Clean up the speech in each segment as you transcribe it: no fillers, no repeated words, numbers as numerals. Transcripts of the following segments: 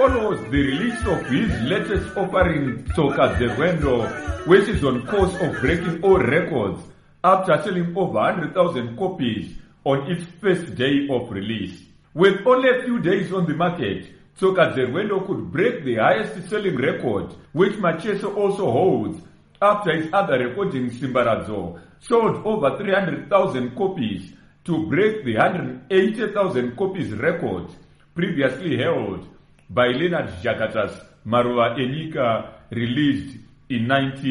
follows the release of his latest offering, Tsoka Zerwendo, which is on course of breaking all records after selling over 100,000 copies on its first day of release. With only a few days on the market, Tsoka Zerwendo could break the highest selling record, which Macheso also holds, after his other recording, Simbaradzo, sold over 300,000 copies to break the 180,000 copies record previously held by Leonard Jakata's Maruva Enyika, released in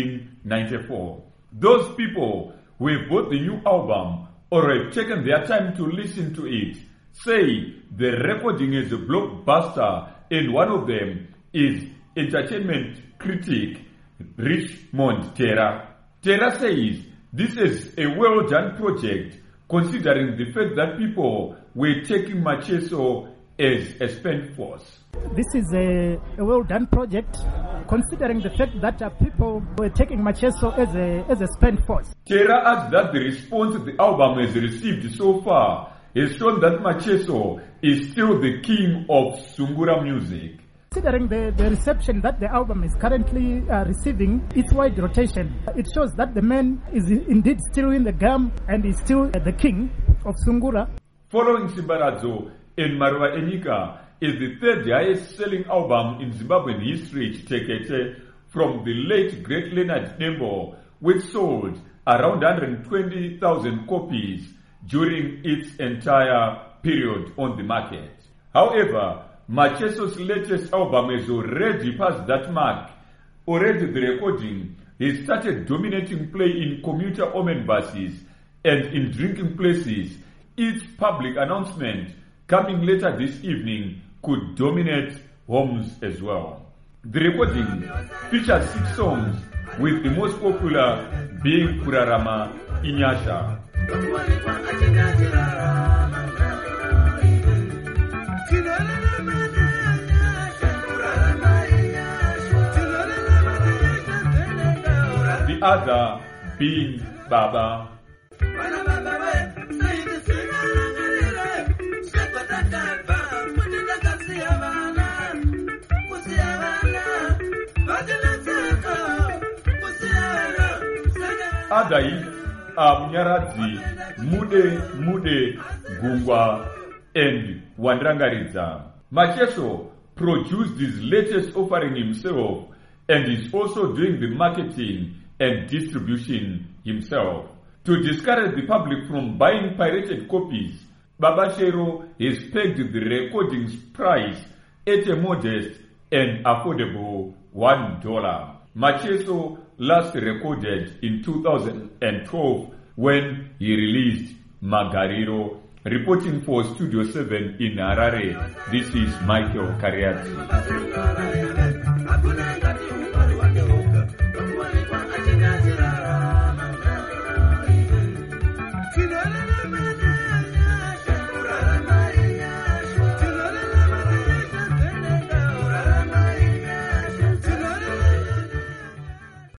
1994. Those people who have bought the new album or have taken their time to listen to it say the recording is a blockbuster, and one of them is entertainment critic Richmond Terra. Terra says this is a well-done project, considering the fact that people were taking Macheso as a spent force. This is a well-done project, considering the fact that people were taking Macheso as a spent force. Terra adds that the response the album has received so far has shown that Macheso is still the king of Sungura music. Considering the reception that the album is currently receiving, its wide rotation, it shows that the man is indeed still in the game and is still the king of Sungura. Following Simbaradzo and Maruva Enyika is the third highest selling album in Zimbabwean history, Chitekete, from the late great Leonard Nembo, which sold around 120,000 copies during its entire period on the market. However, Macheso's latest album has already passed that mark. Already the recording has started dominating play in commuter Omen buses and in drinking places. Its public announcement coming later this evening could dominate homes as well. The recording features 6 songs, with the most popular being Kurarama Inyasha. The other being Baba. Adai Mnyaradzi, Mude, Gungwa, and Wandrangaridza. Macheso produced his latest offering himself and is also doing the marketing and distribution himself. To discourage the public from buying pirated copies, Baba Shero has pegged the recording's price at a modest and affordable $1. Macheso last recorded in 2012 when he released Magariro. Reporting for Studio 7 in Harare, this is Michael Kariati.